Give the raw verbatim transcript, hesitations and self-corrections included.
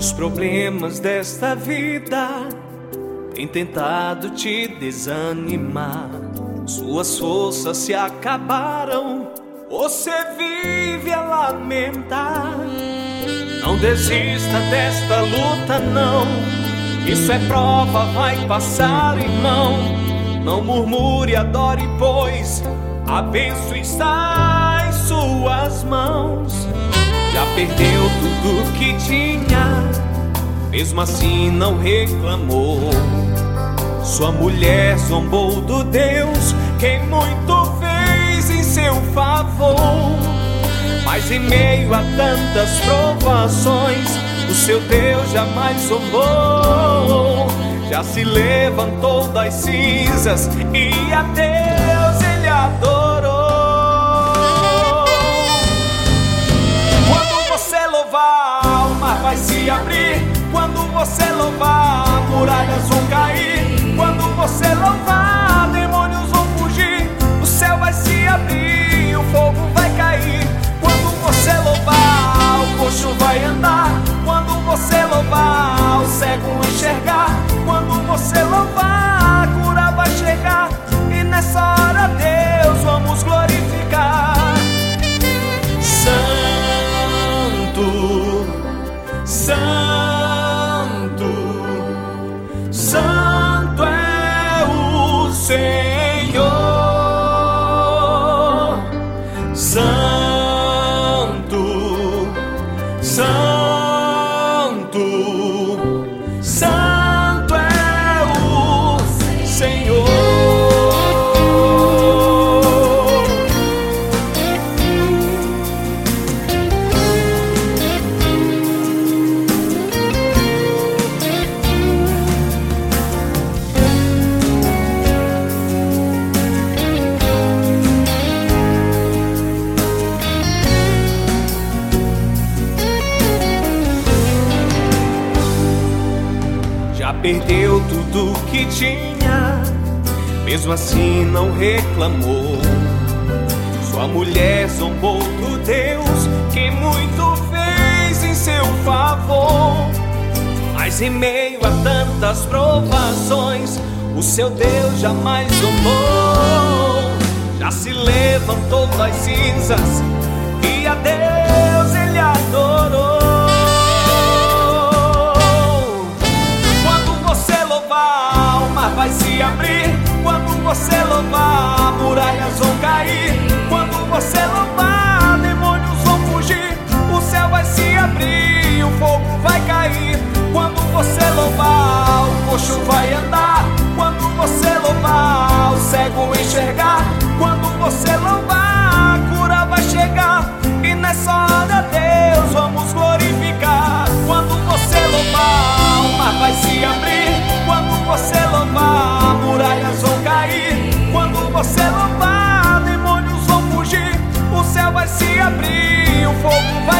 Os problemas desta vida têm tentado te desanimar. Suas forças se acabaram, você vive a lamentar. Não desista desta luta não, isso é prova, vai passar, irmão. Não murmure, adore, pois a bênção está em suas mãos. Já perdeu tudo que tinha, mesmo assim não reclamou. Sua mulher zombou do Deus que muito fez em seu favor. Mas em meio a tantas provações, o seu Deus jamais zombou. Já se levantou das cinzas e a Deus ele adorou. Quando você louvar, o mar vai se abrir. Quando você louvar, muralhas vão cair. Quando você louvar, demônios vão fugir. O céu vai se abrir, o fogo vai cair. Quando você louvar, o coxo vai andar. Quando você louvar, o cego enxergar. Quando você louvar, a cura vai chegar. E nessa hora, Deus, vamos glorificar. Santo, Santo, Santo é o Senhor. Santo, Santo, Santo é o Senhor. Já perdeu tudo que tinha, mesmo assim não reclamou. Sua mulher zombou do Deus que muito fez em seu favor. Mas em meio a tantas provações, o seu Deus jamais zombou. Já se levantou das cinzas e a Deus ele adorou. Vai se abrir. Quando você louvar, muralhas vão cair. Quando você louvar, demônios vão fugir. O céu vai se abrir, o fogo vai cair. Quando você louvar, o coxo vai andar. Quando você louvar, o cego enxergar. Quando você louvar, a cura vai chegar. E nessa hora, Deus, vamos glorificar. Quando você louvar, o mar vai se abrir. Quando você louvar, muralhas vão cair. Quando você louvar, demônios vão fugir. O céu vai se abrir, o fogo vai